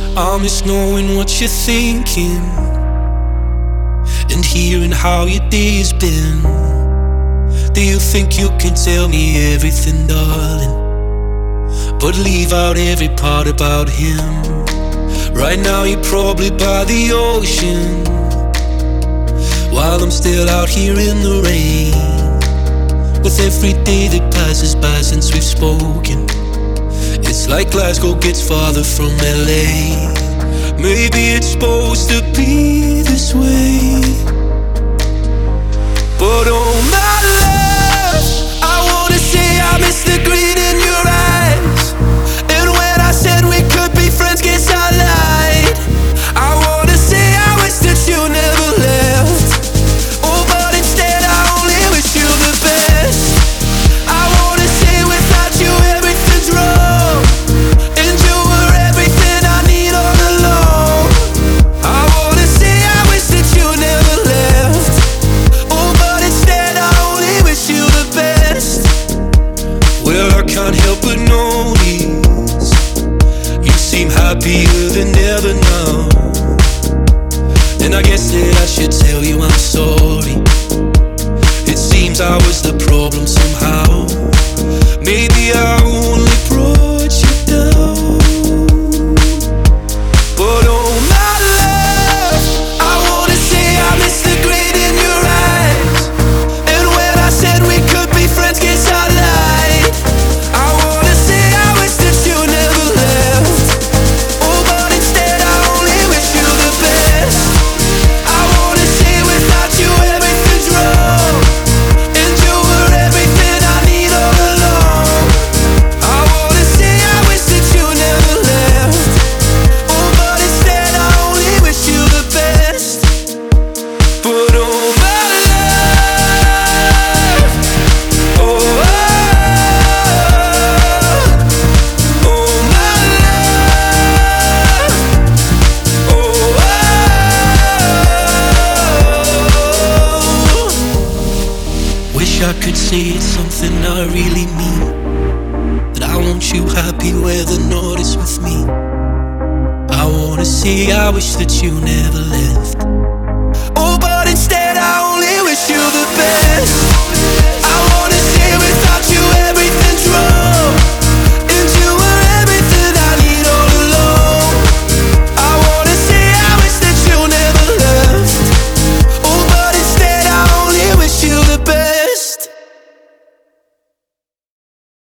I miss knowing what you're thinking and hearing how your day's been. Do you think you can tell me everything, darling, but leave out every part about him? Right now you're probably by the ocean, while I'm still out here in the rain. With every day that passes by since we've spoken, it's like Glasgow gets farther from LA. Maybe it's supposed to be this way, but oh my love, I wanna say I miss the green in your eyes. And when I said we could be friends, guess I lied. I wanna say I wish that you never left. Oh, but instead I only wish you the best. I wanna say without you everything's wrong, and you were everything I need all along. I wanna say I wish that you never left. Oh, but instead I only wish you the best. Well, I can't help but notice you seem happier than ever now, and I guess that I should tell you I'm sorry. It seems I was the problem somehow. Maybe I only brought you down, but oh my love, I wanna say I miss the green in your eyes. And when I said we could be friends, guess I lied. I wanna say I wish that you never left. Oh, but instead I only wish you the best. I wanna say without you everything's wrong, and you were everything I need all along. I wanna say I wish that you never left. Oh, but instead I only wish you the best. But oh my love, oh, oh, oh my love, oh, oh. Wish I could say it's something I really mean, that I want you happy where the north is with me. I wanna say I wish that you never left. Oh, but instead I only wish you the best.